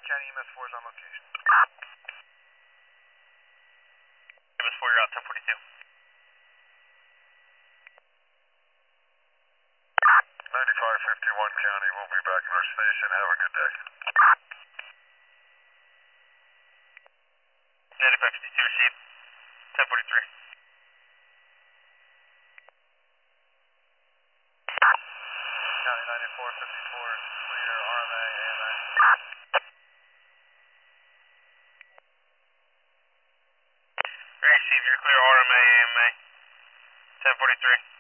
County EMS 4 is on location. EMS 4, you're out 1042. 9551 County, we'll be back at our station. Have a good day. 9552, received. 1043. County 9454 is clear, RMA, AMA. Received, you're clear, RMA, AMA. 1043.